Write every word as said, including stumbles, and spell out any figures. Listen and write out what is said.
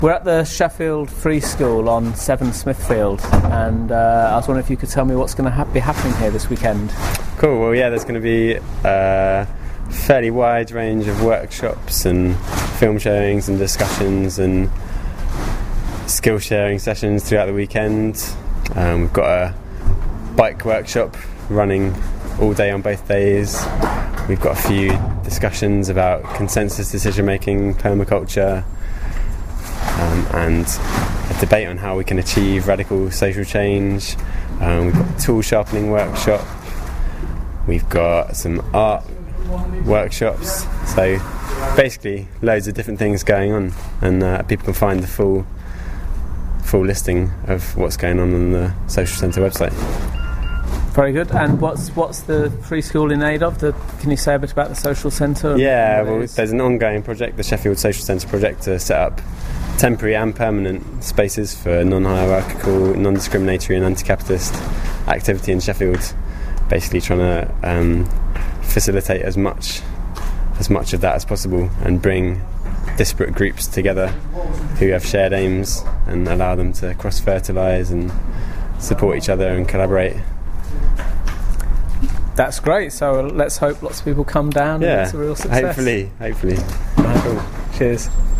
We're at the Sheffield Free School on Seven Smithfield, and uh, I was wondering if you could tell me what's going to ha- be happening here this weekend. Cool, well yeah, there's going to be a fairly wide range of workshops and film showings and discussions and skill sharing sessions throughout the weekend. Um, we've got a bike workshop running all day on both days. We've got a few discussions about consensus decision making, permaculture, Um, and a debate on how we can achieve radical social change. Um, we've got a tool sharpening workshop. We've got some art workshops. So basically, loads of different things going on, and uh, people can find the full full listing of what's going on on the Social Centre website. Very good. And what's what's the free school in aid of? The, can you say a bit about the Social Centre? Yeah, well, there's an ongoing project, the Sheffield Social Centre project, to set up temporary and permanent spaces for non-hierarchical, non-discriminatory and anti-capitalist activity in Sheffield. Basically trying to um, facilitate as much as much of that as possible and bring disparate groups together who have shared aims and allow them to cross-fertilise and support each other and collaborate. That's great. So let's hope lots of people come down Yeah, and it's a real success. hopefully, hopefully. Cool. Cheers.